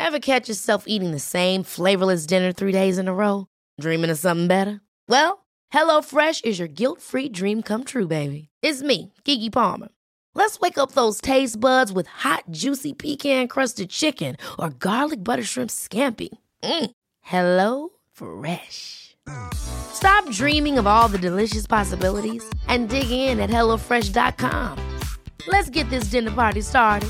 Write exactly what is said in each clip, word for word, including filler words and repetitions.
Ever catch yourself eating the same flavorless dinner three days in a row? Dreaming of something better? Well, HelloFresh is your guilt-free dream come true, baby. It's me, Keke Palmer. Let's wake up those taste buds with hot, juicy pecan-crusted chicken or garlic butter shrimp scampi. Mm. Hello Fresh. Stop dreaming of all the delicious possibilities and dig in at hello fresh dot com. Let's get this dinner party started.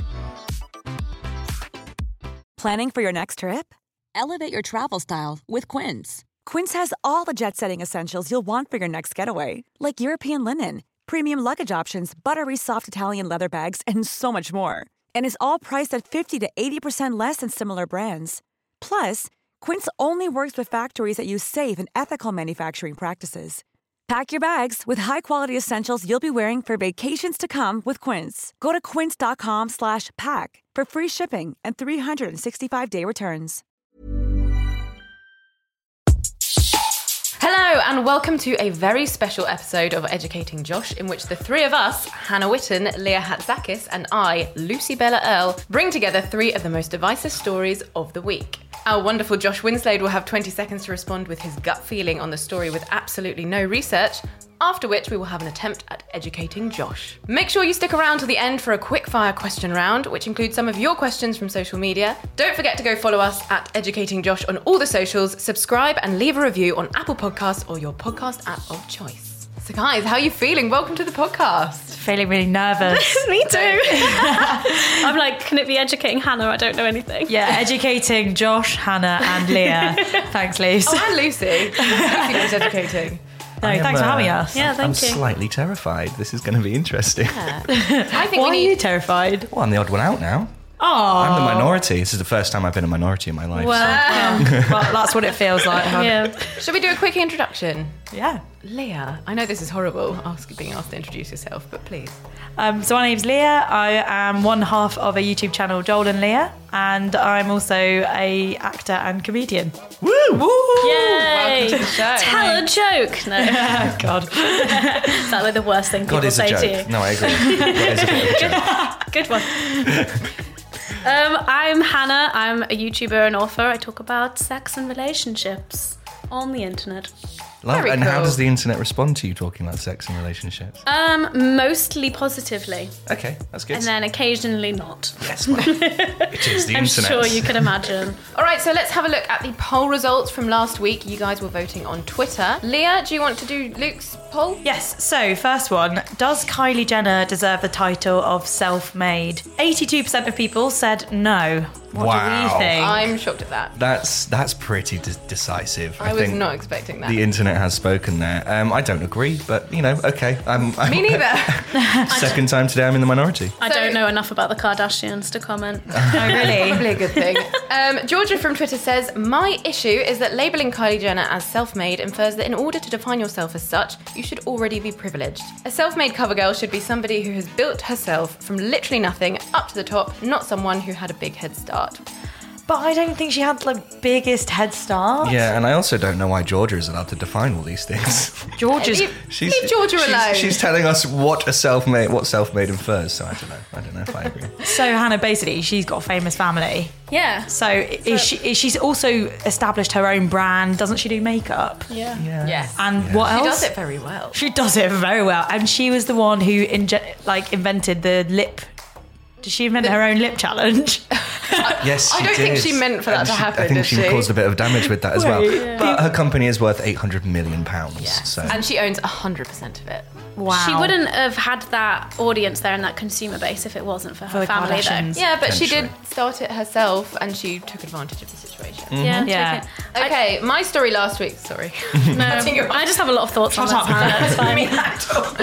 Planning for your next trip? Elevate your travel style with Quince. Quince has all the jet-setting essentials you'll want for your next getaway, like European linen, premium luggage options, buttery soft Italian leather bags, and so much more. And is all priced at fifty to eighty percent less than similar brands. Plus, Quince only works with factories that use safe and ethical manufacturing practices. Pack your bags with high-quality essentials you'll be wearing for vacations to come with Quince. Go to quince dot com slash pack for free shipping and three sixty-five day returns. Hello and welcome to a very special episode of Educating Josh, in which the three of us, Hannah Witten, Leah Hatzakis, and I, Lucy Bella Earle, bring together three of the most divisive stories of the week. Our wonderful Josh Winslade will have twenty seconds to respond with his gut feeling on the story with absolutely no research, after which we will have an attempt at educating Josh. Make sure you stick around to the end for a quick-fire question round, which includes some of your questions from social media. Don't forget to go follow us at Educating Josh on all the socials, subscribe and leave a review on Apple Podcasts or your podcast app of choice. So guys, how are you feeling? Welcome to the podcast. Feeling really nervous. Me too. I'm like, can it be educating Hannah? I don't know anything. Yeah, educating Josh, Hannah and Leah. Thanks, Luce. Oh, and Lucy. Lucy was educating. No, am, thanks for uh, having us. Yeah, thank I'm you. slightly terrified. This is going to be interesting. Yeah. I think Why we are you need... terrified? Well, I'm the odd one out now. Oh, I'm the minority. This is the first time I've been a minority in my life. well, so. well, well, that's what it feels like. Huh? Yeah. Should we do a quick introduction? Yeah. Leah, I know this is horrible, ask, being asked to introduce yourself, but please. Um, so my name's Leah. I am one half of a YouTube channel, Joel and Leah, and I'm also a actor and comedian. Woo! Woo! Yay! Welcome to the show. Tell a joke. No. Oh, God. Is that like the worst thing people God is a say joke. to you? No, I agree. God is a bit of a joke. Good one. um, I'm Hannah. I'm a YouTuber and author. I talk about sex and relationships on the internet. Love. Very And how cool. does the internet respond to you talking about sex and relationships? Um, mostly positively, Okay, that's good. and then occasionally not. Yes, well, it is the I'm internet. sure you can imagine. All right, so let's have a look at the poll results from last week. You guys were voting on Twitter. Leah, do you want to do Luke's poll? Yes, so first one, does Kylie Jenner deserve the title of self-made? eighty-two percent of people said no. What do Wow. we think? I'm shocked at that. That's that's pretty de- decisive. I was think not expecting that. The internet has spoken there. Um, I don't agree, but you know, okay. I'm, I'm Me neither. Second time today, I'm in the minority. I So- don't know enough about the Kardashians to comment. Oh, really? Probably a good thing. Um, Georgia from Twitter says, my issue is that labelling Kylie Jenner as self-made infers that in order to define yourself as such, you should already be privileged. A self-made cover girl should be somebody who has built herself from literally nothing up to the top, not someone who had a big head start. But I don't think she had the biggest head start. Yeah, and I also don't know why Georgia is allowed to define all these things. Georgia's... Leave, leave Georgia she's, alone. She's telling us what a self-made, what self-made infers. So I don't know. I don't know if I agree. So Hannah, basically, she's got a famous family. Yeah. So is she? Is she's also established her own brand. Doesn't she do makeup? Yeah. Yeah. Yes. And what She else? does it very well. She does it very well. And she was the one who inge- like invented the lip. Did she invent her own lip challenge? Yes, I she don't think did. she meant for that And to she- happen, I think did she, she? caused a bit of damage with that as well. Right, yeah. But her company is worth eight hundred million pounds. Yes. So. And she owns one hundred percent of it. Wow. She wouldn't have had that audience there and that consumer base if it wasn't for her For the family, Kardashians. though. Yeah, but she did Potentially. start it herself and she took advantage of the situation. Yeah. Yeah. take it. Okay, my story last week. Sorry. No, I just have a lot of thoughts on Shut that. up. It's fine.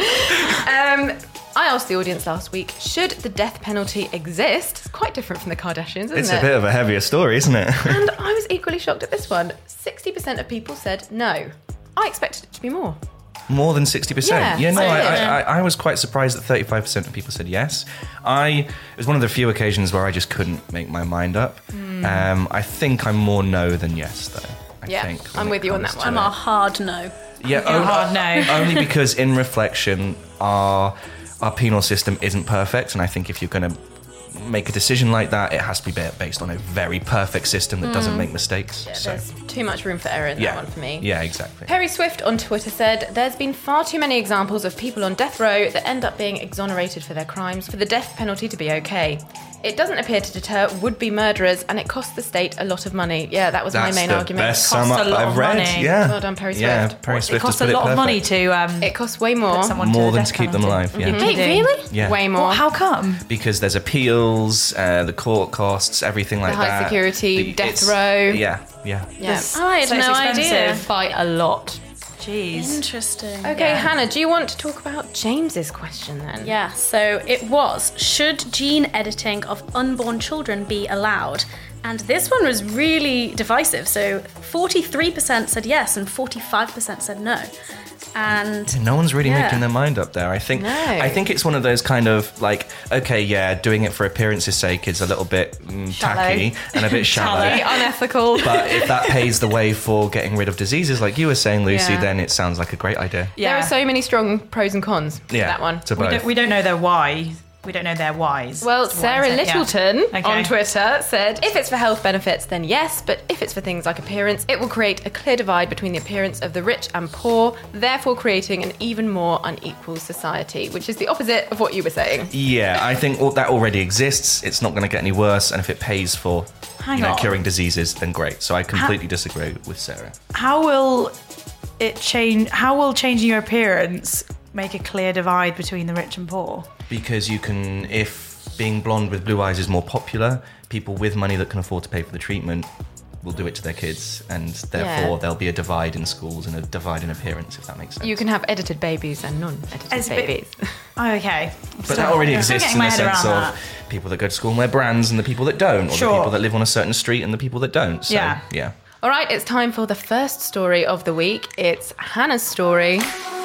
um, I asked the audience last week, should the death penalty exist? It's quite different from the Kardashians, isn't It's it? a bit of a heavier story, isn't it? And I was equally shocked at this one. sixty percent of people said no. I expected it to be more. More than sixty percent. Yeah, Yeah, no, I I, did. I, I, I was quite surprised that thirty-five percent of people said yes. I it was one of the few occasions where I just couldn't make my mind up. Um, I think I'm more no than yes, though. I Yeah, think, when I'm it with you on comes that to one. I'm it. a hard no. Yeah, You're on- hard no. only because in reflection, our our penal system isn't perfect, and I think if you're going to make a decision like that, it has to be ba- based on a very perfect system that doesn't make mistakes. Yeah, so, there's too much room for error in yeah, that one for me. yeah, exactly. Perry Swift on Twitter said, "There's been far too many examples of people on death row that end up being exonerated for their crimes for the death penalty to be okay. It doesn't appear to deter would-be murderers, and it costs the state a lot of money." Yeah, that was That's my main the argument. best It sum costs up a lot I've of read. money. Yeah, Well done, Perry Swift. Yeah, Perry It Swift costs has a put lot it of money perfect. to um, It costs way more. put someone More to than death to keep them penalty. alive. Yeah, Wait, really? Yeah. Way more. Well, how come? because there's appeals, uh, the court costs, everything like The high that. security, The- death it's- row. Yeah, yeah. Yeah. Oh, I had So it's no expensive. idea. By a lot. Jeez. Interesting. Okay, Yeah. Hannah, do you want to talk about James's question then? Yeah, so it was, should gene editing of unborn children be allowed? And this one was really divisive. So forty-three percent said yes and forty-five percent said no. And No one's really Yeah. making their mind up there. I think No. I think it's one of those kind of like, okay, yeah, doing it for appearance's sake is a little bit mm, tacky and a bit shallow. Very unethical. But if that paves the way for getting rid of diseases, like you were saying, Lucy, Yeah. then it sounds like a great idea. Yeah. There are so many strong pros and cons to Yeah, that one. to we, both. don't, we don't know their why. We don't know their whys. Well, Is what I'm Sarah saying. Yeah. Littleton Okay. on Twitter said, if it's for health benefits, then yes, but if it's for things like appearance, it will create a clear divide between the appearance of the rich and poor, therefore creating an even more unequal society, which is the opposite of what you were saying. Yeah, I think all, that already exists. It's not going to get any worse, and if it pays for Hang you know, on. curing diseases, then great. So I completely disagree with Sarah. How will it change? How will changing your appearance make a clear divide between the rich and poor? Because you can, if being blonde with blue eyes is more popular, people with money that can afford to pay for the treatment will do it to their kids, and therefore Yeah. there'll be a divide in schools and a divide in appearance, if that makes sense. You can have edited babies and non-edited It's a bit- babies. Oh, okay. But that already I'm exists getting in my the head sense around of that. people that go to school and wear brands and the people that don't, or Sure. the people that live on a certain street and the people that don't. So, Yeah. yeah. All right, it's time for the first story of the week. It's Hannah's story.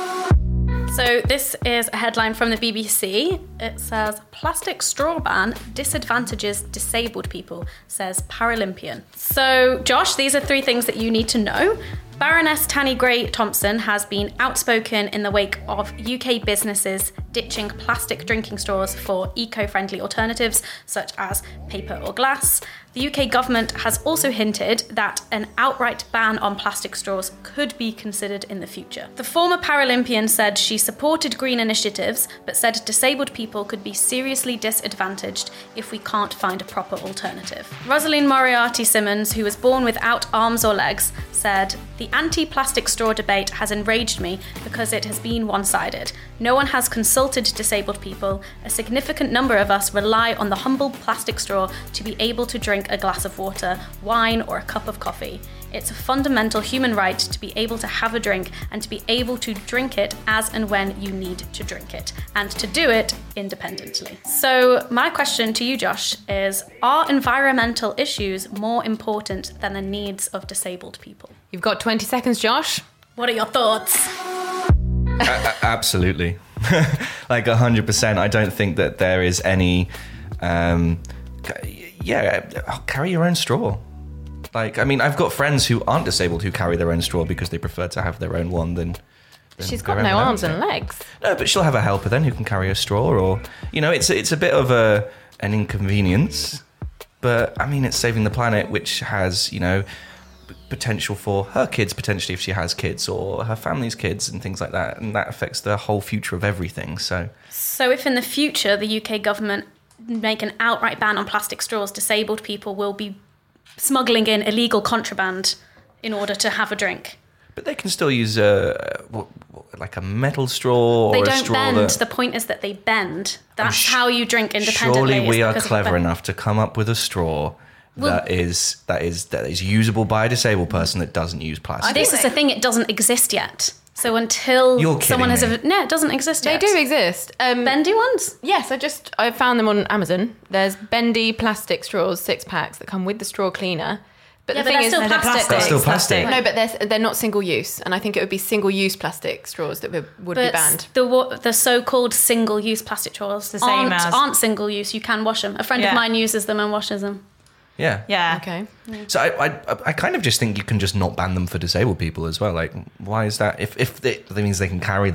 So this is a headline from the B B C. It says, plastic straw ban disadvantages disabled people, says Paralympian. So Josh, these are three things that you need to know. Baroness Tanni Gray-Thompson has been outspoken in the wake of U K businesses ditching plastic drinking straws for eco-friendly alternatives such as paper or glass. The U K government has also hinted that an outright ban on plastic straws could be considered in the future. The former Paralympian said she supported green initiatives, but said disabled people could be seriously disadvantaged if we can't find a proper alternative. Rosalind Moriarty Simmons, who was born without arms or legs, said, "The anti-plastic straw debate has enraged me because it has been one-sided. No one has consulted disabled people. A significant number of us rely on the humble plastic straw to be able to drink a glass of water, wine, or a cup of coffee. It's a fundamental human right to be able to have a drink and to be able to drink it as and when you need to drink it, and to do it independently." So my question to you, Josh, is, are environmental issues more important than the needs of disabled people? You've got twenty seconds, Josh. What are your thoughts? A- absolutely. Like one hundred percent. I don't think that there is any... Um, c- yeah, carry your own straw. Like, I mean, I've got friends who aren't disabled who carry their own straw because they prefer to have their own one than... than She's go got around no without arms it. and legs. No, but she'll have a helper then who can carry a straw, or you know, it's it's a bit of a an inconvenience, but I mean, it's saving the planet, which has you know p- potential for her kids potentially if she has kids, or her family's kids and things like that, and that affects the whole future of everything. So So if in the future the U K government make an outright ban on plastic straws, disabled people will be smuggling in illegal contraband in order to have a drink. but they can still use a what, what, like a metal straw or They a don't straw bend. that. The point is that they bend. That's sh- how you drink independently. Surely we is are because of clever bend. enough to come up with a straw Well- that is that is that is usable by a disabled person that doesn't use plastic. This is the thing, it doesn't exist yet. So until You're someone has kidding a... No, it doesn't exist They yet. do exist. Um, Bendy ones? Yes, I just I found them on Amazon. There's bendy plastic straws, six packs that come with the straw cleaner. But Yeah, the but thing they're is, still they're plastic. plastic. They're still It's plastic. no, but they're they're not single use, and I think it would be single use plastic straws that would, would be But banned. the wa- the so-called single-use plastic straws the same aren't, as- aren't single-use. You can wash them. A friend Yeah. of mine uses them and washes them. yeah. Yeah. Okay. So I, I, I kind of just think you can just not ban them for disabled people as well. Like, why is that? If if they, that means they can carry them,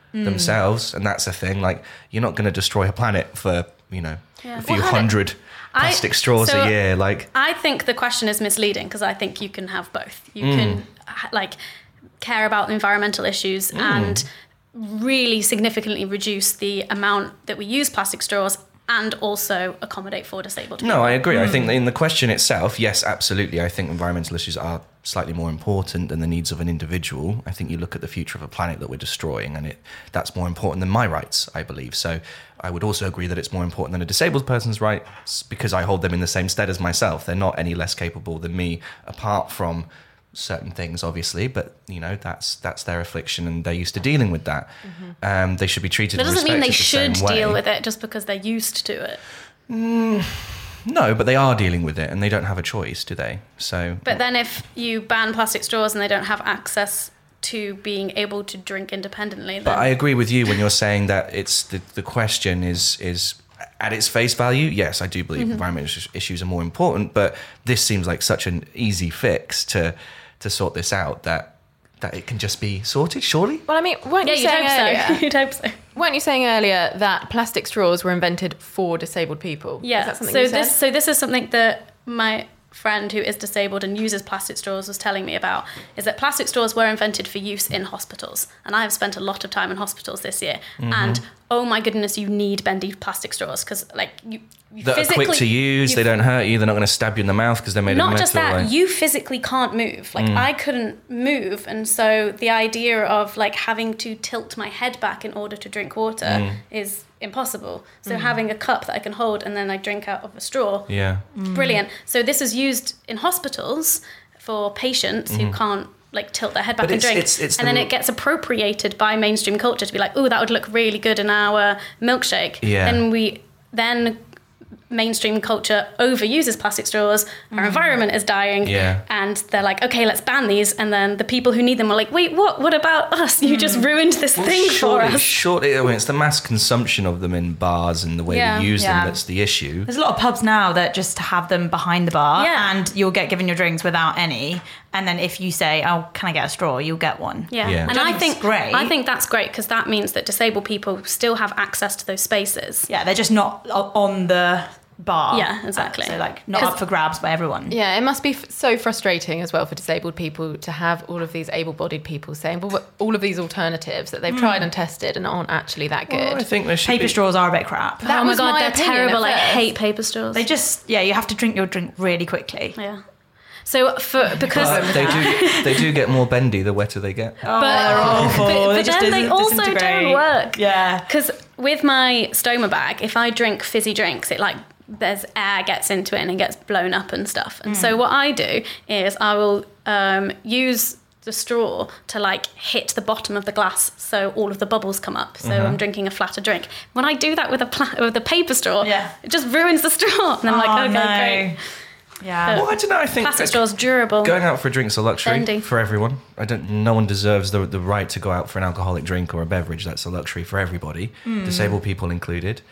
mm. themselves, and that's a thing. Like, you're not going to destroy a planet for, you know, Yeah. a few Well, hundred plastic I, straws so a year. Like, I think the question is misleading because I think you can have both. You Mm. can like care about environmental issues Mm. and really significantly reduce the amount that we use plastic straws and also accommodate for disabled people. no, I agree. I think that in the question itself, yes, absolutely. I think environmental issues are slightly more important than the needs of an individual. I think you look at the future of a planet that we're destroying, and it that's more important than my rights, I believe. So I would also agree that it's more important than a disabled person's rights because I hold them in the same stead as myself. They're not any less capable than me, apart from certain things, obviously, but you know, that's that's their affliction and they're used to dealing with that. Mm-hmm. Um, they should be treated. That doesn't mean they the should same way. deal with it just because they're used to it. Mm, no, but they are dealing with it, and they don't have a choice, do they? So. But then, if you ban plastic straws and they don't have access to being able to drink independently, then... But I agree with you when you're saying that it's the the question is is. At its face value, yes, I do believe mm-hmm. environmental issues are more important, but this seems like such an easy fix to to sort this out that that it can just be sorted, surely? Well, I mean, weren't yeah, you you'd saying hope earlier? so. You'd hope so. Weren't you saying earlier that plastic straws were invented for disabled people? Yeah. Is that something so you said? this so this is something that my friend who is disabled and uses plastic straws was telling me about, is that plastic straws were invented for use in hospitals. And I have spent a lot of time in hospitals this year. Mm-hmm. And oh my goodness, you need bendy plastic straws because like you, you that are quick to use, they don't hurt you, they're not going to stab you in the mouth because they're made not of metal. Just that, like. you physically can't move. Like mm. I couldn't move, and so the idea of like having to tilt my head back in order to drink water mm. is impossible. So mm. having a cup that I can hold and then I drink out of a straw, yeah, brilliant. So this is used in hospitals for patients mm. who can't like tilt their head back but and it's, drink, it's, it's and the... then it gets appropriated by mainstream culture to be like, oh, that would look really good in our milkshake. Yeah. Then we then. Mainstream culture overuses plastic straws, our mm. environment is dying, yeah. and they're like, okay, let's ban these, and then the people who need them are like, wait, what? What about us? You mm. just ruined this well, thing surely, for us. Surely, I mean, it's the mass consumption of them in bars and the way yeah. we use yeah. them that's the issue. There's a lot of pubs now that just have them behind the bar, yeah. and you'll get given your drinks without any. And then if you say, "Oh, can I get a straw?" you'll get one. Yeah, yeah. and I think great. I think that's great because that means that disabled people still have access to those spaces. Yeah, they're just not on the bar. Yeah, exactly. So like not up for grabs by everyone. Yeah, it must be f- so frustrating as well for disabled people to have all of these able-bodied people saying, well, all of these alternatives that they've mm. tried and tested and aren't actually that good. Well, I think they should paper be... straws are a bit crap. That oh my god, my they're terrible. I hate paper straws. They just yeah, you have to drink your drink really quickly. Yeah. So for because but they do they do get more bendy the wetter they get. Oh, but, they're awful. But, but they just then they also disintegrate. don't work. Yeah. Because with my stoma bag, if I drink fizzy drinks, it like there's air gets into it and it gets blown up and stuff. And mm. so what I do is I will um, use the straw to like hit the bottom of the glass so all of the bubbles come up. So mm-hmm. I'm drinking a flatter drink. When I do that with a pla- with a paper straw, yeah. it just ruins the straw. And I'm oh, like, okay, no. great. Yeah. Well, I don't know. I think plastic straw's durable. Going out for a drink's a luxury Bendy. for everyone. I don't. No one deserves the the right to go out for an alcoholic drink or a beverage. That's a luxury for everybody, mm. disabled people included.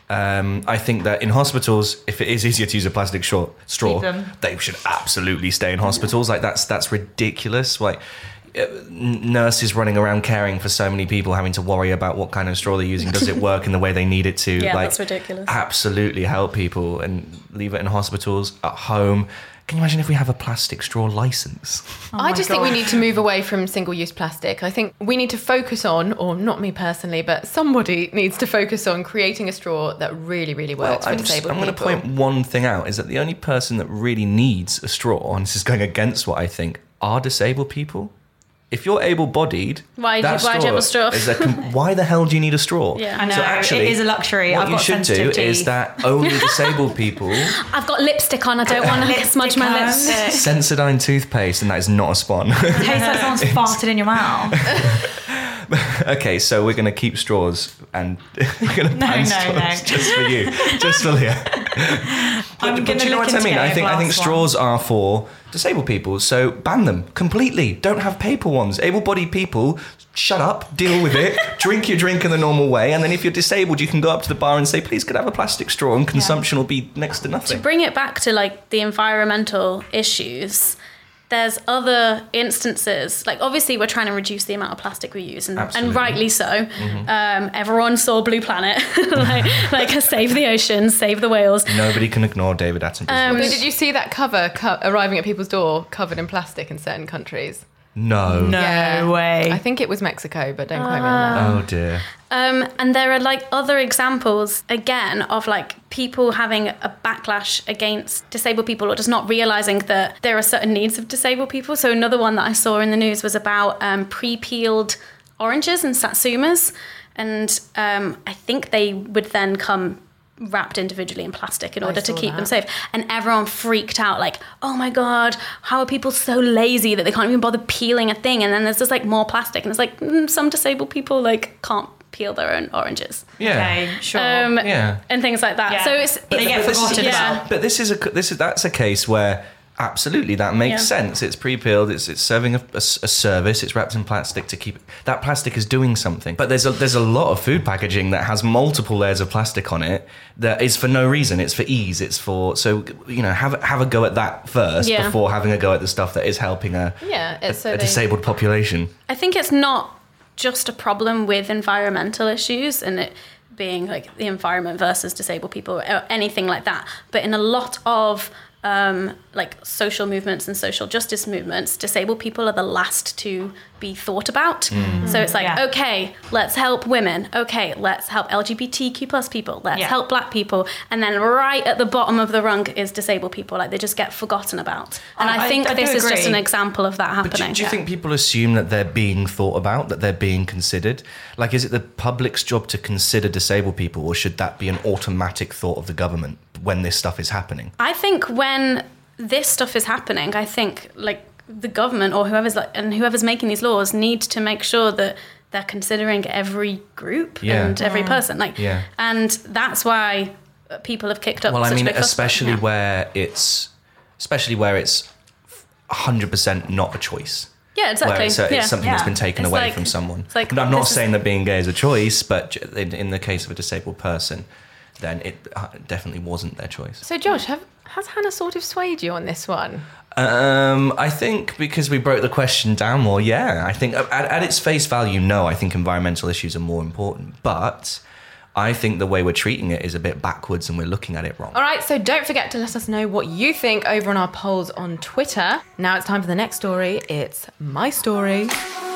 Um, I think that in hospitals, if it is easier to use a plastic straw, straw they should absolutely stay in hospitals. Like that's that's ridiculous. Like uh, nurses running around caring for so many people, having to worry about what kind of straw they're using. Does it work in the way they need it to? Yeah, like, that's ridiculous. Absolutely help people and leave it in hospitals, at home. Can you imagine if we have a plastic straw license? Oh I just God. think we need to move away from single-use plastic. I think we need to focus on, or not me personally, but somebody needs to focus on creating a straw that really, really works well, for I'm disabled just, I'm people. I'm going to point one thing out, is that the only person that really needs a straw, and this is going against what I think, are disabled people. If you're able-bodied, why do you, why do you have a straw? Is that, why the hell do you need a straw? Yeah. I know, so actually, it is a luxury. What I've you got should do teeth. is that only disabled people... I've got lipstick on, I don't want to smudge my lips. Sensodyne toothpaste, and that is not a spawn. It tastes like someone's farted in your mouth. Okay, so we're going to keep straws and we're going to ban no, straws no, no. just for you, just for Leah. I'm but, but but you know what I mean? I think I think straws one. are for disabled people, so ban them completely. Don't have paper ones. Able-bodied people, shut up, deal with it, drink your drink in the normal way, and then if you're disabled, you can go up to the bar and say, please, could I have a plastic straw? And consumption yeah. will be next to nothing. To bring it back to like the environmental issues, there's other instances, like obviously we're trying to reduce the amount of plastic we use, and, and rightly so. Mm-hmm. Um, everyone saw Blue Planet, like, like save the oceans, save the whales. Nobody can ignore David Attenborough's Um, voice. did you see that cover co- arriving at people's door covered in plastic in certain countries? No. No Yeah. way. I think it was Mexico, but don't quote me on that. Oh dear. Um, and there are like other examples again of like people having a backlash against disabled people or just not realizing that there are certain needs of disabled people. So another one that I saw in the news was about um, pre-peeled oranges and satsumas, and um, I think they would then come wrapped individually in plastic in order to keep that. them safe, and everyone freaked out like, oh my god, how are people so lazy that they can't even bother peeling a thing? And then there's just like more plastic, and it's like mm, some disabled people like can't peel their own oranges, Yeah. Okay, sure. um, Yeah. and things like that. Yeah. So it's, They it's get this is- forgotten yeah. about. But this is a this is that's a case where absolutely that makes Yeah. sense. It's pre-peeled. It's it's serving a, a, a service. It's wrapped in plastic to keep it. That plastic is doing something. But there's a there's a lot of food packaging that has multiple layers of plastic on it that is for no reason. It's for ease. It's for so you know have have a go at that first Yeah. before having a go at the stuff that is helping a Yeah, a, it's so a they- disabled population. I think it's not just a problem with environmental issues and it being like the environment versus disabled people or anything like that, but in a lot of um, like social movements and social justice movements, disabled people are the last to be thought about. So it's like, Yeah. okay, let's help women. Okay, let's help L G B T Q plus people. Let's Yeah. help black people. And then right at the bottom of the rung is disabled people. Like they just get forgotten about. And I, I- think I do this is just agree. an example of that But do, happening. do you think people assume that they're being thought about, that they're being considered? Like, is it the public's job to consider disabled people, or should that be an automatic thought of the government when this stuff is happening? I think when this stuff is happening, I think like the government or whoever's like and whoever's making these laws need to make sure that they're considering every group Yeah. and every person. Like, Yeah. and that's why people have kicked up. Well, I such mean, big fuss about it. especially Yeah. where it's, especially where it's one hundred percent not a choice. Yeah, exactly. Where it's, a, yeah. it's something Yeah. that's been taken It's away like- from someone. it's like, And I'm not this is- saying that being gay is a choice, but j- in, in the case of a disabled person, then it uh, definitely wasn't their choice. So, Josh, have, has Hannah sort of swayed you on this one? Um, I think because we broke the question down more, yeah. I think at, at its face value, no, I think environmental issues are more important. But I think the way we're treating it is a bit backwards and we're looking at it wrong. All right, so don't forget to let us know what you think over on our polls on Twitter. Now it's time for the next story. It's my story.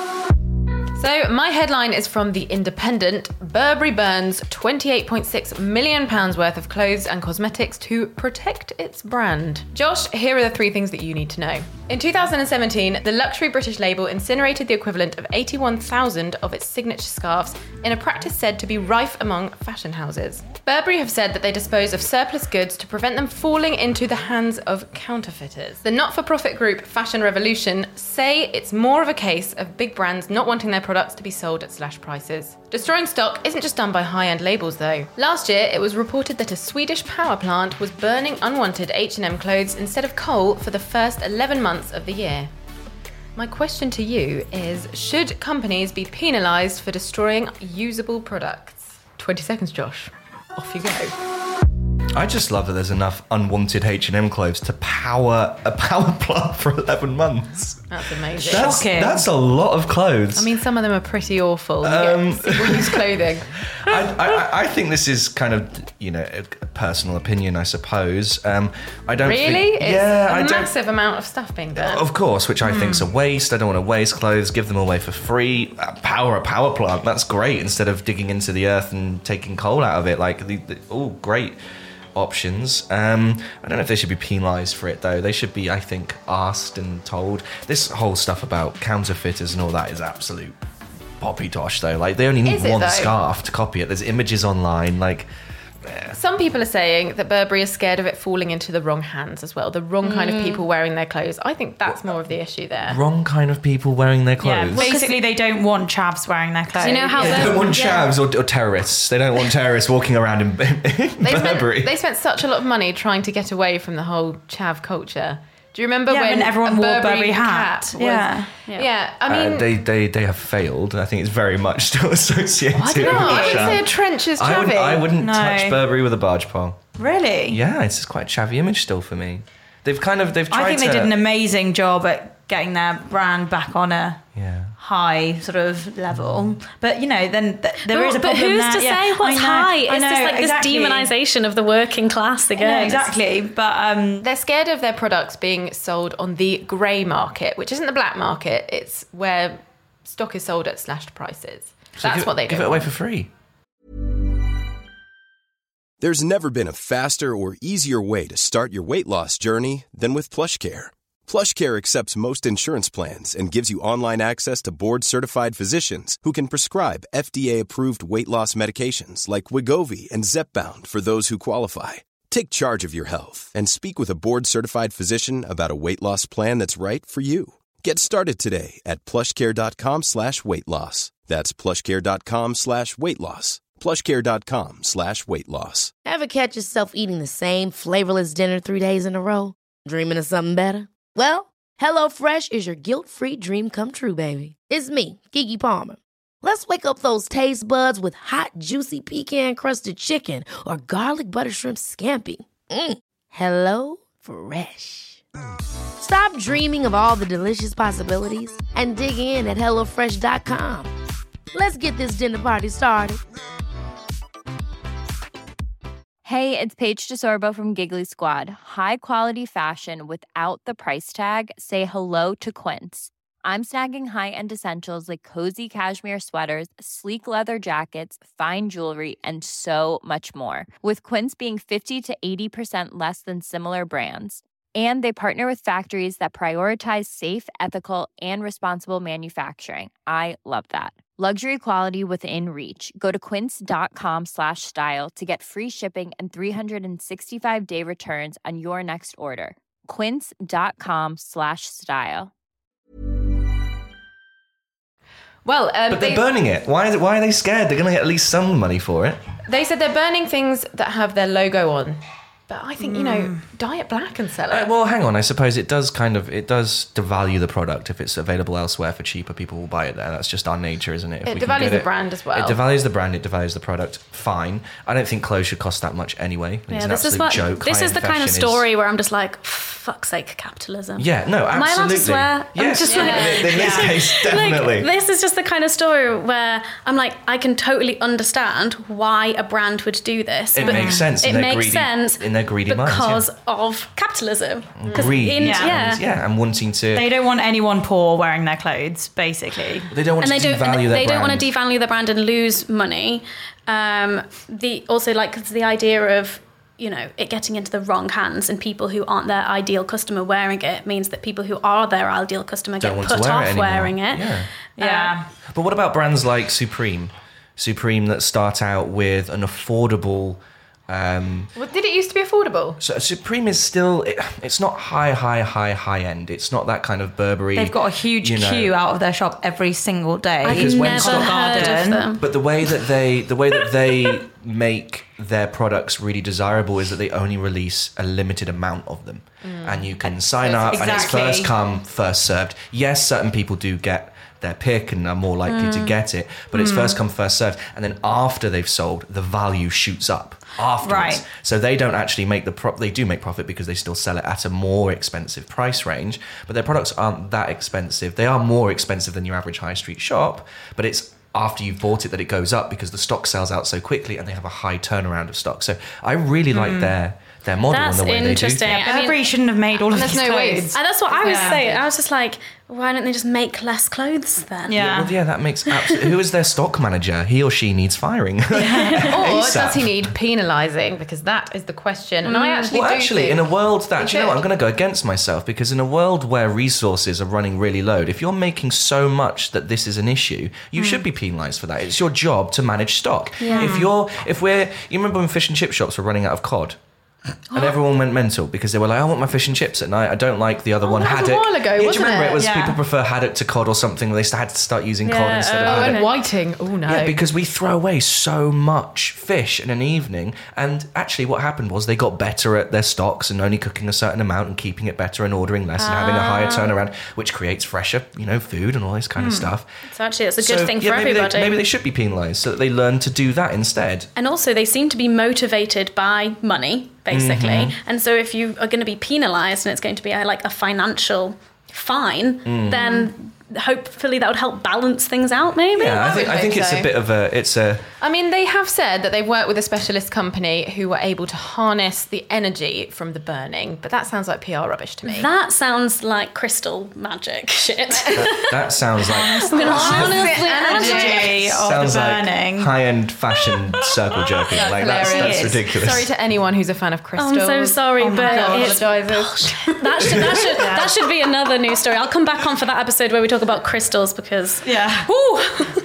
So my headline is from The Independent. Burberry burns twenty-eight point six million pounds worth of clothes and cosmetics to protect its brand. Josh, here are the three things that you need to know. In two thousand seventeen, the luxury British label incinerated the equivalent of eighty-one thousand of its signature scarves in a practice said to be rife among fashion houses. Burberry have said that they dispose of surplus goods to prevent them falling into the hands of counterfeiters. The not-for-profit group Fashion Revolution say it's more of a case of big brands not wanting their products to be sold at slash prices. Destroying stock isn't just done by high-end labels though. Last year, it was reported that a Swedish power plant was burning unwanted H and M clothes instead of coal for the first eleven months of the year. My question to you is, should companies be penalised for destroying usable products? twenty seconds, Josh. Off you go. I just love that there's enough unwanted H and M clothes to power a power plant for eleven months. That's amazing. That's, Shocking. that's a lot of clothes. I mean, some of them are pretty awful. You Um, get single-use clothing. I, I, I think this is kind of, you know, a personal opinion, I suppose. Um, I don't Really? think, It's yeah, a I don't. massive amount of stuff being burnt. Of course, which I think's Hmm. a waste. I don't want to waste clothes. Give them away for free. Uh, Power a power plant. That's great. Instead of digging into the earth and taking coal out of it, like the, the all great options. Um, I don't know if they should be penalised for it though. They should be, I think, asked and told. This whole stuff about counterfeiters and all that is absolute poppy tosh though. Like they only need Is it, one though? scarf to copy it. There's images online. Like Some people are saying that Burberry is scared of it falling into the wrong hands as well. The wrong kind Mm. of people wearing their clothes. I think that's more of the issue there. wrong kind of people wearing their Yeah, clothes. basically they don't want chavs wearing their clothes. you know how They the- don't want yeah. chavs or, or terrorists. They don't want terrorists walking around in, in They Burberry. spent, they spent such a lot of money trying to get away from the whole chav culture. Do you remember Yeah, when, when everyone a wore Burberry Burberry hat? hat was, Yeah. yeah. Yeah. I mean, uh, they, they they have failed. I think it's very much still associated I don't know. with I would chav. say a trench is I, would, chavvy. I wouldn't No. touch Burberry with a barge pole. Really? Yeah, it's just quite a chavvy image still for me. They've kind of they've tried I think to, they did an amazing job at getting their brand back on a yeah. high sort of level. But you know, then th- there but, is a but problem who's there. to Yeah, say what's I know, high? I It's know, just like exactly. this demonization of the working class again. Yeah, exactly. But um, They're scared of their products being sold on the grey market, which isn't the black market. It's where stock is sold at slashed prices. So That's give, what they give do. it away for free. There's never been a faster or easier way to start your weight loss journey than with PlushCare. PlushCare accepts most insurance plans and gives you online access to board-certified physicians who can prescribe F D A-approved weight loss medications like Wegovy and Zepbound for those who qualify. Take charge of your health and speak with a board-certified physician about a weight loss plan that's right for you. Get started today at plushcare.com slash weight loss. That's plushcare.com slash weight loss. plushcare.com slash weight loss. Ever catch yourself eating the same flavorless dinner three days in a row? Dreaming of something better? Well, HelloFresh is your guilt-free dream come true, baby. It's me, Keke Palmer. Let's wake up those taste buds with hot, juicy pecan-crusted chicken or garlic butter shrimp scampi. Mm. Hello Fresh. Stop dreaming of all the delicious possibilities and dig in at hello fresh dot com. Let's get this dinner party started. Hey, it's Paige DeSorbo from Giggly Squad. High quality fashion without the price tag. Say hello to Quince. I'm snagging high-end essentials like cozy cashmere sweaters, sleek leather jackets, fine jewelry, and so much more. With Quince being fifty to eighty percent less than similar brands. And they partner with factories that prioritize safe, ethical, and responsible manufacturing. I love that. Luxury quality within reach. Go to quince.com slash style to get free shipping and three sixty-five day returns on your next order. Quince.com slash style. Well, um, But they, they're burning it. Why, is it, why are they scared? They're going to get at least some money for it. they said they're burning things that have their logo on. But I think, you know, dye it black and sell it. Uh, well, hang on. I suppose it does kind of, it does devalue the product. If it's available elsewhere for cheaper, people will buy it there. That's just our nature, isn't it? If It we can devalues get the it- brand as well. It devalues the brand, it devalues the product. Fine. I don't think clothes should cost that much anyway. It's Yeah, an this is absolute what joke. this is High-end the kind of fashion story is- where I'm just like, fuck's sake, capitalism. Yeah, no, absolutely. Am I allowed to swear? I'm Yes, just yeah. like- in, in this case, definitely. Like, this is just the kind of story where I'm like, I can totally understand why a brand would do this. It but makes sense It in their makes greedy- sense in their greedy minds, because yeah. of capitalism. 'Cause Greed. in- Yeah. yeah. And, yeah, and wanting to... they don't want anyone poor wearing their clothes, basically. They don't want and they to don't devalue and their they don't brand. want to devalue the brand and lose money. Um, the also like it's the idea of, you know, it getting into the wrong hands and people who aren't their ideal customer wearing it means that people who are their ideal customer Don't get want to put wear it off anymore. wearing it. Yeah. Yeah. But what about brands like Supreme? Supreme that start out with an affordable... Um, Well, did it used to be affordable? so Supreme is still... It, it's not high, high, high, high end. It's not that kind of Burberry... They've got a huge you know, queue out of their shop every single day. I've Because when never stock heard of garden- them. But the way that they the way that they make their products really desirable is that they only release a limited amount of them, and you can sign up, and it's Exactly. first come, first served. Yes, certain people do get their pick and are more likely to get it, but it's first come, first served. And then after they've sold, the value shoots up afterwards. Right. So they don't actually make the pro- they do make profit because they still sell it at a more expensive price range, but their products aren't that expensive. They are more expensive than your average high street shop, but it's after you've bought it that it goes up because the stock sells out so quickly and they have a high turnaround of stock. So I really like their their model That's and the way they do interesting. things. I mean- Burberry shouldn't have made all of There's these no clothes. waste. And that's what I was Yeah. saying. I was just like, why don't they just make less clothes then? Yeah. Well, yeah, that makes absolutely... Who is their stock manager? He or she needs firing. Or ASAP. does he need penalising? Because that is the question. And I actually Well, do actually, think in a world that... he Do you know what? should. I'm going to go against myself because in a world where resources are running really low, if you're making so much that this is an issue, you should be penalised for that. It's your job to manage stock. If you're... If we're... You remember when fish and chip shops were running out of cod? And everyone went mental because they were like, I want my fish and chips at night. I don't like the other one, that was a haddock. while ago, yeah, do you wasn't remember? it? It was Yeah. people prefer haddock to cod or something. They had to start using cod Yeah, instead oh, of Oh, haddock. and whiting. Oh, no. Yeah, because we throw away so much fish in an evening. And actually what happened was they got better at their stocks and only cooking a certain amount and keeping it better and ordering less and having a higher turnaround, which creates fresher, you know, food and all this kind of stuff. So actually, it's a good So, thing yeah, for maybe everybody. They, maybe they should be penalised so that they learn to do that instead. And also, they seem to be motivated by money. basically. Mm-hmm. And so if you are going to be penalised and it's going to be a, like a financial fine, Mm. then hopefully that would help balance things out, maybe. Yeah, I I think would I think hope it's so. a bit of a it's a I mean, they have said that they've worked with a specialist company who were able to harness the energy from the burning, but that sounds like P R rubbish to me. That sounds like crystal magic shit. that, that sounds like Honestly, Energy of sounds the like burning. high-end fashion circle jerking. Like that's, that's Hilarious. ridiculous. Sorry to anyone who's a fan of I'm crystals. so sorry, Oh my but God, it's apologises. that should that should that should be another news story. I'll come back on for that episode where we talk about crystals because Yeah. Woo!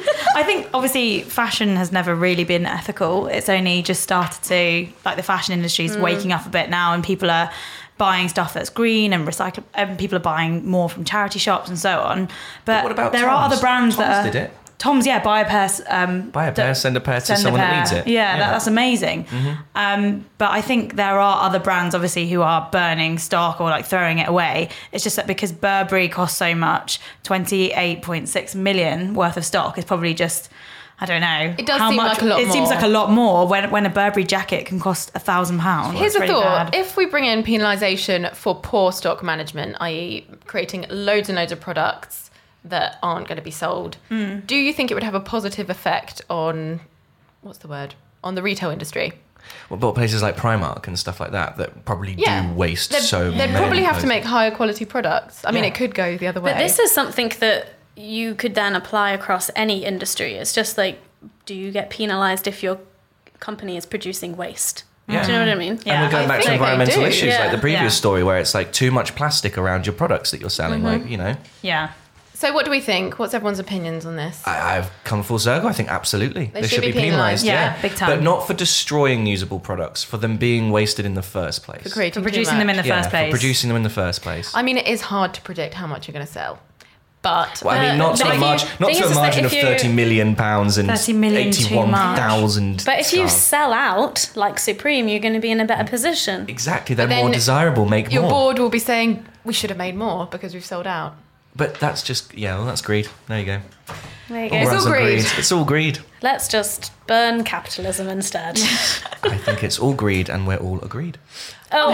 I think obviously fashion has never really been ethical. It's only just started to, like the fashion industry is waking up a bit now, and people are buying stuff that's green and recyclable, and people are buying more from charity shops and so on. But, what about there are Tom's? other brands Tom's that are, did it. Tom's, yeah, buy a pair. Um, Buy a pair, d- send a pair to send a someone that pair. needs it. Yeah, Yeah. That, that's amazing. Um, but I think there are other brands, obviously, who are burning stock or like throwing it away. It's just that because Burberry costs so much, twenty-eight point six million worth of stock is probably just, I don't know. It does how seem much, like a lot It seems more. like a lot more when, when a Burberry jacket can cost a thousand pounds. Here's a Really thought. bad. If we bring in penalisation for poor stock management, that is creating loads and loads of products that aren't going to be sold, Hmm. do you think it would have a positive effect on, what's the word, on the retail industry? Well, but places like Primark and stuff like that that probably Yeah. do waste They'd, so they'd many probably have to clothes. make higher quality products. I mean, Yeah. it could go the other way. But this is something that you could then apply across any industry. It's just like, do you get penalised if your company is producing waste? Yeah. Do you know what I mean? Yeah. And we're going I back to think they environmental do, issues, yeah. like the previous Yeah. story where it's like too much plastic around your products that you're selling. Mm-hmm. Like, you know, Yeah. So what do we think? What's everyone's opinions on this? I, I've come full circle. I think absolutely They should be penalised. penalised. Yeah, Yeah, big time. But not for destroying usable products, for them being wasted in the first place. For creating For too producing them in much. the yeah, first place. for producing them in the first place. I mean, it is hard to predict how much you're going to sell. But Well, I mean, not but to a if you- margin, not thing to is a is that margin if of you- thirty million pounds and thirty million too eighty-one thousand. But if you sell out like Supreme, you're going to be in a better position. exactly, they're then more desirable. Make your more. board will be saying, we should have made more because we've sold out. But that's just yeah. Well, that's greed. There you go. There you go. It's runs all on greed. It's all greed. Let's just burn capitalism instead. I think it's all greed, and we're all agreed. Oh,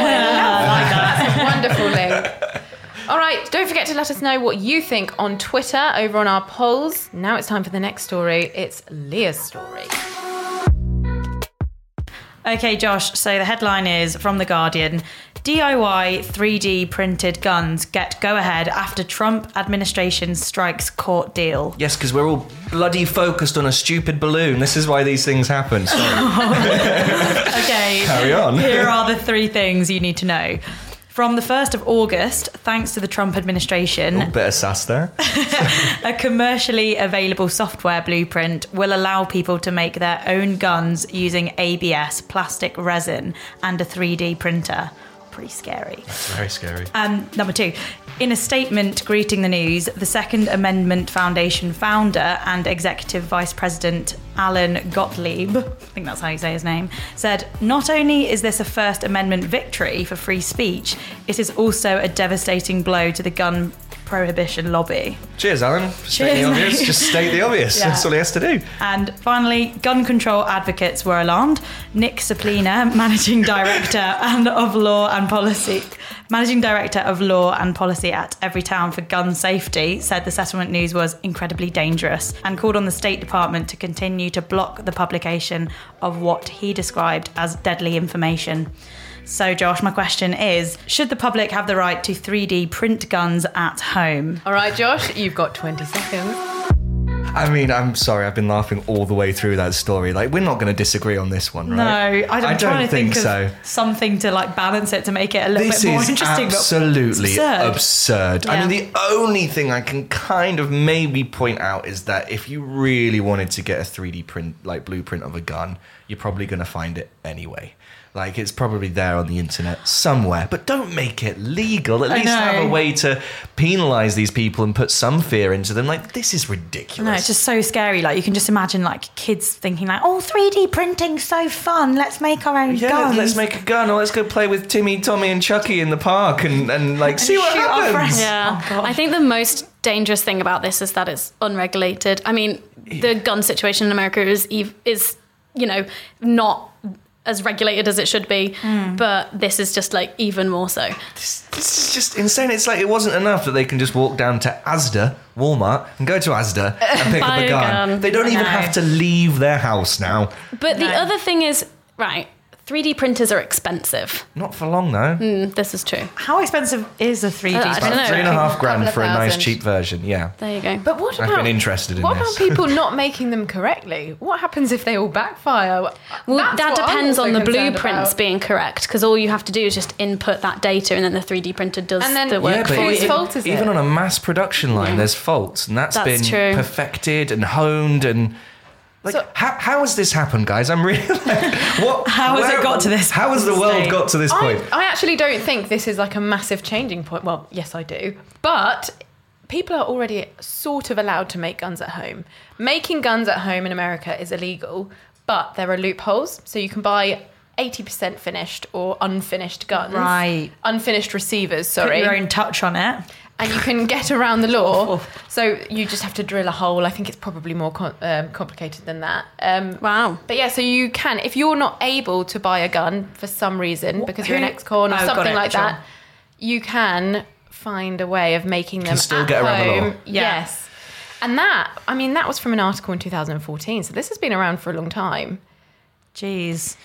Wonderful link. All right, don't forget to let us know what you think on Twitter over on our polls. Now it's time for the next story. It's Leah's story. Okay, Josh, so the headline is from The Guardian. D I Y three D printed guns get go-ahead after Trump administration strikes court deal. Yes, because we're all bloody focused on a stupid balloon. This is why these things happen. Sorry. Okay, Carry on. here are the three things you need to know. From the first of August, thanks to the Trump administration, Ooh, bit of sass there. a commercially available software blueprint will allow people to make their own guns using A B S, plastic resin, and a three D printer. Pretty scary. Very scary. Um, number two, in a statement greeting the news, the Second Amendment Foundation founder and executive vice president Alan Gottlieb, I think that's how you say his name, said, "Not only is this a First Amendment victory for free speech, it is also a devastating blow to the gun prohibition lobby." Cheers, Alan. State the Cheers, obvious. mate. Just state the obvious. Yeah. That's all he has to do. And finally, gun control advocates were alarmed. Nick Saplina, managing director and of law and policy, managing director of law and policy at Everytown for Gun Safety, said the settlement news was incredibly dangerous and called on the State Department to continue to block the publication of what he described as deadly information. So, Josh, my question is, should the public have the right to three D print guns at home? All right, Josh, you've got twenty seconds. I mean, I'm sorry, I've been laughing all the way through that story. Like, we're not going to disagree on this one, No, right? I, I'm I trying don't to think, think of so. something to like balance it to make it a little This bit more is interesting. absolutely but absurd. it's absurd. I Yeah. mean, the only thing I can kind of maybe point out is that if you really wanted to get a three D print, like blueprint of a gun, you're probably going to find it anyway. Like, it's probably there on the internet somewhere, but don't make it legal. At I least have a know. way to penalise these people and put some fear into them. Like, this is ridiculous. No, it's just so scary. Like, you can just imagine like kids thinking like, "Oh, three D printing's so fun. Let's make our own Yeah, guns." let's make a gun, or let's go play with Timmy, Tommy, and Chucky in the park and, and like, see what shoot our happens. friends. Yeah. Oh, God. I think the most dangerous thing about this is that it's unregulated. I mean, the gun situation in America is, ev- is you know, not as regulated as it should be, mm. but this is just like even more so. This, this is just insane. It's like it wasn't enough that they can just walk down to Asda, Walmart, and go to Asda and pick up a gun. gun. They don't even have to leave their house now. But no. the other thing is, right, three D printers are expensive. Not for long, though. Mm, this is true. How expensive is a three D uh, printer? About three and a half grand for a nice thousand. cheap version, yeah. There you go. But what I've about, been interested in what this. about people not making them correctly? What happens if they all backfire? Well, That's that what I'm depends also on the concerned blueprints about. being correct, because all you have to do is just input that data and then the three D printer does And then- the work Yeah, but for whose you. fault is even it? on a mass production line, Yeah. there's faults, and that's, That's been true. perfected and honed and. Like, So- how, how has this happened, guys? I'm really like, what? How has it got to this How has the world state? got to this I, point? I actually don't think this is like a massive changing point. Well, yes, I do. But people are already sort of allowed to make guns at home. Making guns at home in America is illegal, but there are loopholes. So you can buy eighty percent finished or unfinished guns. Right. Unfinished receivers, Put sorry. your own touch on it. And you can get around the law. So you just have to drill a hole. I think it's probably more com- um, complicated than that. Um, Wow. But yeah, so you can, if you're not able to buy a gun for some reason, because you're an Who- ex-con or Oh, got something it, like sure. that, you can find a way of making them can still at get around the home. law. Yeah. Yes. And that, I mean, that was from an article in two thousand fourteen. So this has been around for a long time. Jeez.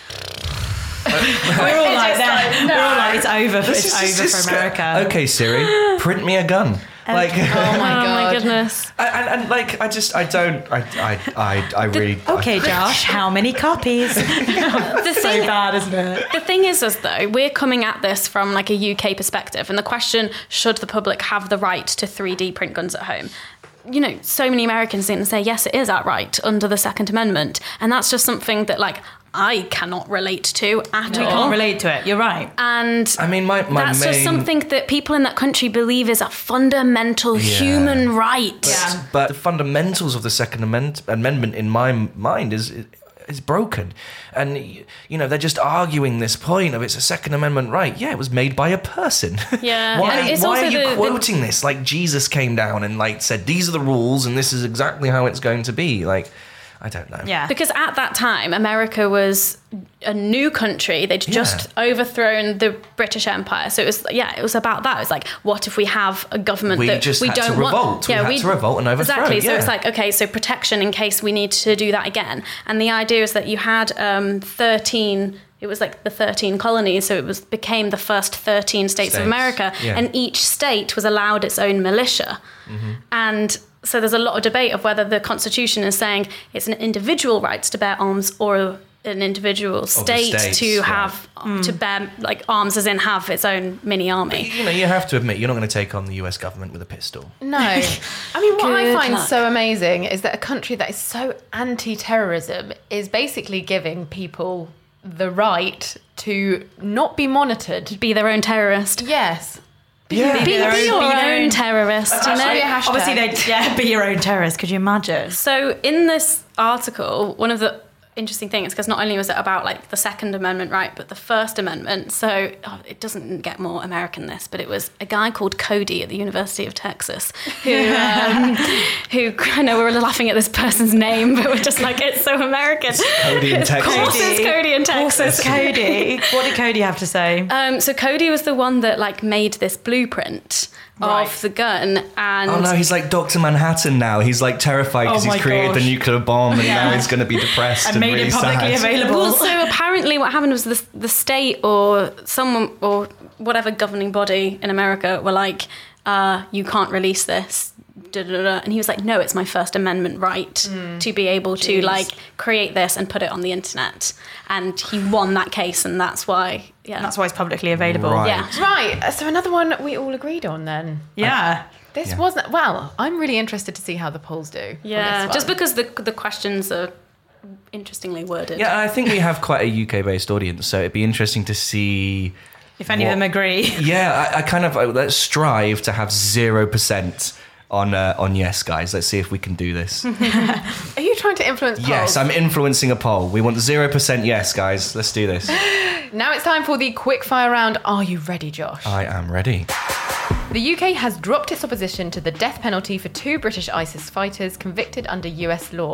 We're all like that. We're all like, it's over. This It's is- over this is- for America. Okay, Siri, print me a gun. Like, Oh my Oh my God. goodness. and, and like, I just, I don't, I, I, I, I really. Okay, Josh, how many copies? The So thing, bad, isn't it? the thing is, is though, we're coming at this from like a U K perspective, and the question: should the public have the right to three D print guns at home? You know, so many Americans seem to say yes, it is our right under the Second Amendment, and that's just something that like I cannot relate to at We all. can't relate to it. You're right. And I mean, my, my that's main. just something that people in that country believe is a fundamental Yeah. human right. But, but the fundamentals of the Second Amend- Amendment, in my mind, is is broken, and you know they're just arguing this point of it's a Second Amendment right. Yeah, it was made by a person. Yeah. why And it's why also are you the- the- quoting this like Jesus came down and like said these are the rules and this is exactly how it's going to be? Like, I don't know. Yeah. Because at that time, America was a new country. They'd just Yeah. overthrown the British Empire. So it was, yeah, it was about that. It was like, what if we have a government We that just we had to don't want? revolt. We had to revolt and overthrow, Exactly. So yeah. it's like, okay, so protection in case we need to do that again. And the idea is that you had um, thirteen. It was like the thirteen colonies, so it was became the first thirteen states, States, of America, yeah. and each state was allowed its own militia. Mm-hmm. And so there's a lot of debate of whether the Constitution is saying it's an individual right to bear arms or an individual state states, to yeah. have to bear like arms, as in have its own mini army. You know, you have to admit you're not going to take on the U S government with a pistol. No. I mean, what I Good find luck. so amazing is that a country that is so anti-terrorism is basically giving people the right to not be monitored. Be their own terrorist. Yes. Yeah. Be, their be own- your be their own own- terrorist, you know? Actually, a hashtag. Obviously, they yeah, be your own terrorist. Could you imagine? So in this article, one of the interesting things, because not only was it about like the Second Amendment right, but the First Amendment. So oh, it doesn't get more American this, but it was a guy called Cody at the University of Texas who, um, who I know we're laughing at this person's name, but we're just like, it's so American. Cody in Of Texas. course it's Cody in Texas. Cody. What did Cody have to say? Um, so Cody was the one that like made this blueprint Right. of the gun, and Oh no, he's like Doctor Manhattan now. He's like terrified because Oh my he's created gosh. the nuclear bomb and Yeah. now he's going to be depressed and, And made really it publicly sad. available. Well, so apparently what happened was the, the state or someone or whatever governing body in America were like, uh, you can't release this. Da, da, da. And he was like, no, it's my First Amendment right to be able to like create this and put it on the internet. And he won that case, and that's why, yeah. And that's why it's publicly available. Right. yeah. Right. So another one we all agreed on then. Yeah. This Yeah. wasn't, well, I'm really interested to see how the polls do. on Yeah, this just one. because the the questions are interestingly worded. Yeah, I think we have quite a U K-based audience, so it'd be interesting to see. If any What- of them agree. Yeah, I, I kind of uh, let's strive to have zero percent on uh, on yes, guys. Let's see if we can do this. Are you trying to influence polls? Yes, I'm influencing a poll. We want zero percent yes, guys. Let's do this. Now it's time for the quick fire round. Are you ready, Josh? I am ready. The U K has dropped its opposition to the death penalty for two British ISIS fighters convicted under U S law.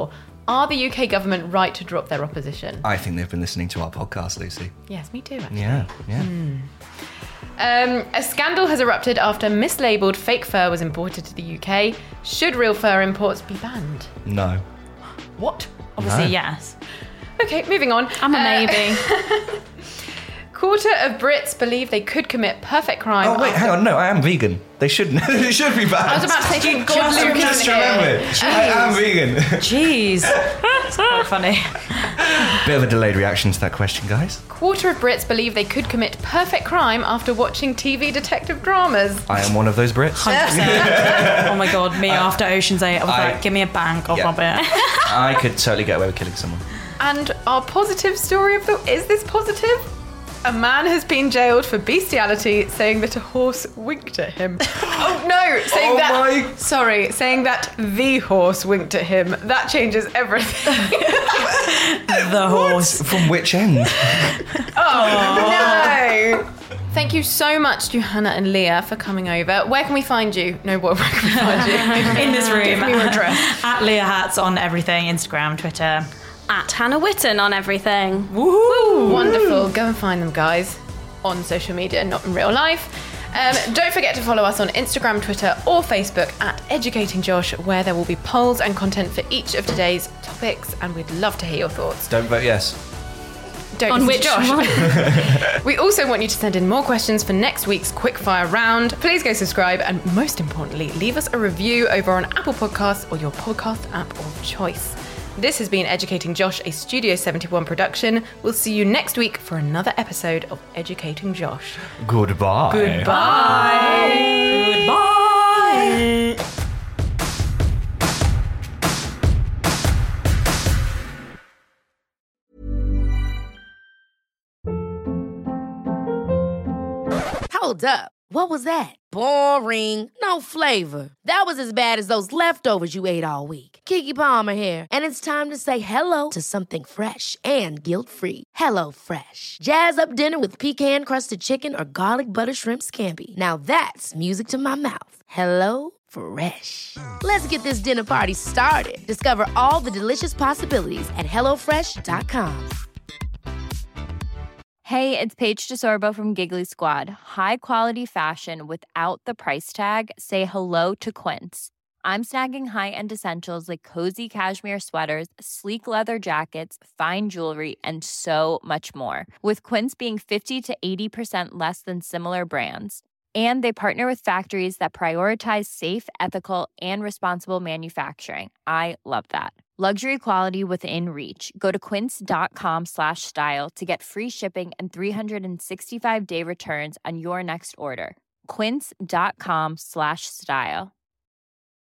Are the U K government right to drop their opposition? I think they've been listening to our podcast, Lucy. Yes, me too, actually. Yeah, yeah. Mm. Um, a scandal has erupted after mislabeled fake fur was imported to the U K. Should real fur imports be banned? No. What? Obviously, No. yes. Okay, moving on. I'm a Uh, maybe. Quarter of Brits believe they could commit perfect crime. Oh, wait, after- hang on. No, I am vegan. They shouldn't. They should be banned. I was about to say, thank God just, Luke just isn't here. remember, I am vegan. Jeez. It's quite funny. Bit of a delayed reaction to that question, guys. Quarter of Brits believe they could commit perfect crime after watching T V detective dramas. I am one of those Brits. one hundred percent. Oh my God, me after Ocean's eight, I was I- like, give me a bank, I'll Yeah. rob it. I could totally get away with killing someone. And our positive story of the... Is this positive? A man has been jailed for bestiality, saying that a horse winked at him. Oh no! Saying Oh that. my- Sorry, saying that the horse winked at him. That changes everything. The horse. From which end? No! Thank you so much to Hannah and Leah for coming over. Where can we find you? No, what? Where can we find you? In this room. Give me your address. At Leah Hats on everything, Instagram, Twitter. At Hannah Witten on everything. Woohoo! Wonderful. Go and find them, guys, on social media, not in real life. Um, don't forget to follow us on Instagram, Twitter, or Facebook at Educating Josh, where there will be polls and content for each of today's topics, and we'd love to hear your thoughts. Don't vote yes. Don't On listen to which Josh. one? We also want you to send in more questions for next week's quickfire round. Please go subscribe, and most importantly, leave us a review over on Apple Podcasts or your podcast app of choice. This has been Educating Josh, a Studio seventy-one production. We'll see you next week for another episode of Educating Josh. Goodbye. Goodbye. Goodbye. Hold up. What was that? Boring. No flavor. That was as bad as those leftovers you ate all week. Keke Palmer here, and it's time to say hello to something fresh and guilt-free. Hello Fresh. Jazz up dinner with pecan-crusted chicken or garlic butter shrimp scampi. Now that's music to my mouth. Hello Fresh. Let's get this dinner party started. Discover all the delicious possibilities at hello fresh dot com. Hey, it's Paige DeSorbo from Giggly Squad. High quality fashion without the price tag. Say hello to Quince. I'm snagging high-end essentials like cozy cashmere sweaters, sleek leather jackets, fine jewelry, and so much more. With Quince being fifty to eighty percent less than similar brands. And they partner with factories that prioritize safe, ethical, and responsible manufacturing. I love that. Luxury quality within reach. Go to quince.com slash style to get free shipping and three sixty-five day returns on your next order. Quince.com slash style.